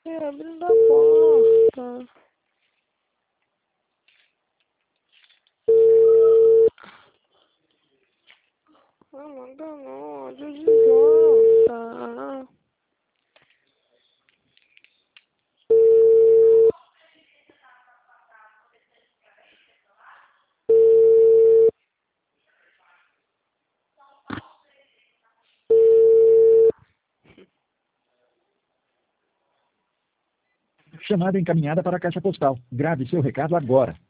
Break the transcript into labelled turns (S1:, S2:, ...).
S1: abrindo a porta. Não dá não, desvolta.
S2: Chamada encaminhada para a caixa postal. Grave seu recado agora.